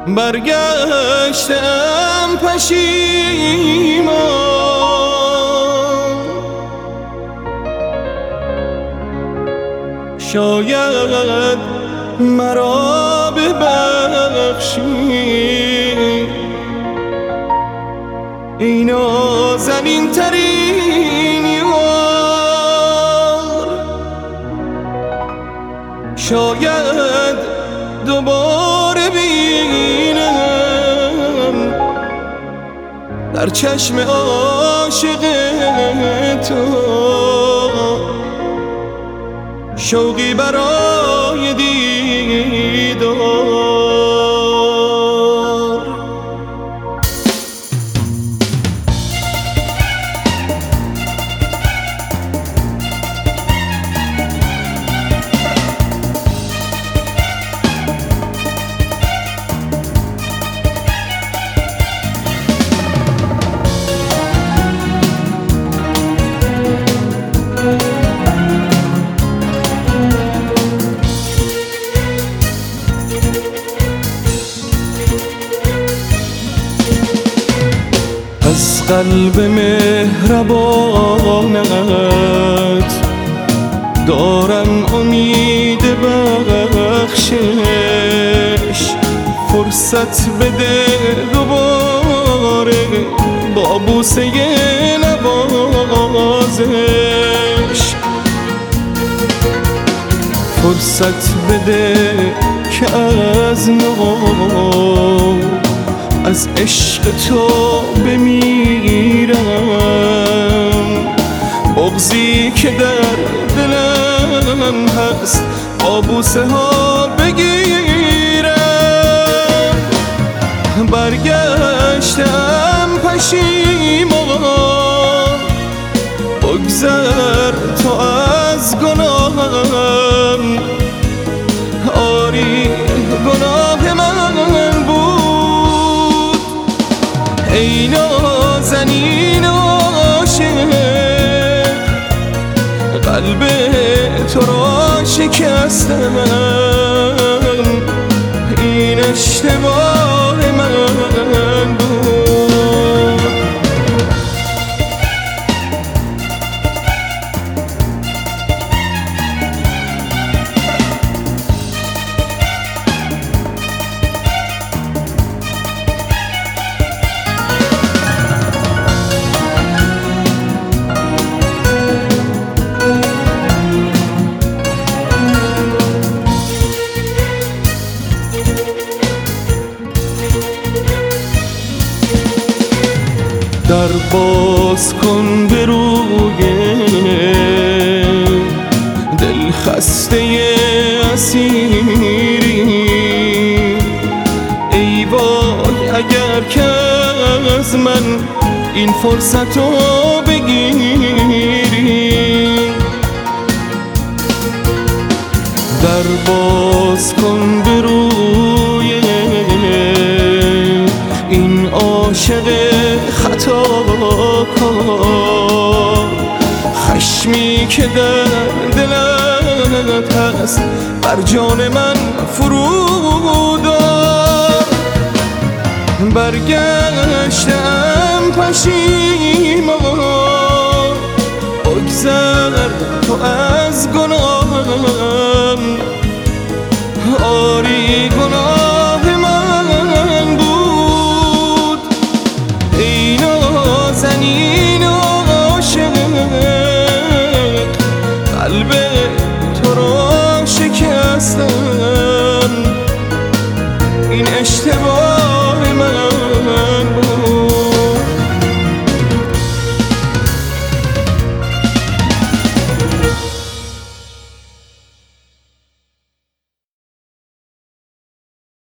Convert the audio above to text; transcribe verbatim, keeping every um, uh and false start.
برگشتم پشیمان، شاید مرا ببخشی ای نازنین ترین یار. شاید دوباره بینم در چشم عاشق تو شوقی برای دیدار. از قلب مهربانت دارم امید بخشش، فرصت بده دوباره با بوسه نوازش، فرصت بده که از نو از عشق تو بمیرم. بغضی که در دلم هست با بوسه ها بگیرم. برگشتم پشیمان، بگذر تو از گناهم. آری گناه من بود ای نازنین عاشق، قلب تو را شکستم. این اشتباه من بود. در باز کن به روی دل خسته اسیری. ای وای اگر که از من این فرصت رو بگیری. در باز کن به روی این عاشق خطاکار. خشمی که در دلت هست بر جان من فرودار. برگشتم پشیمان، بگذر تو از گناهم. آری گناه من بود ای نازنین عاشق، قلب تو را شکستم. این اشتباه